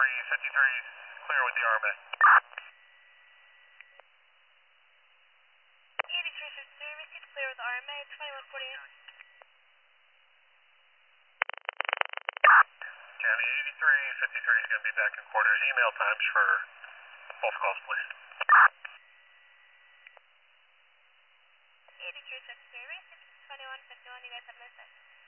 53 is clear with the RMA. 8353, received clear with RMA, 2148. County 8353 is going to be back in quarters. Email times for both calls, please. 8353, received 2151, you guys have missed it.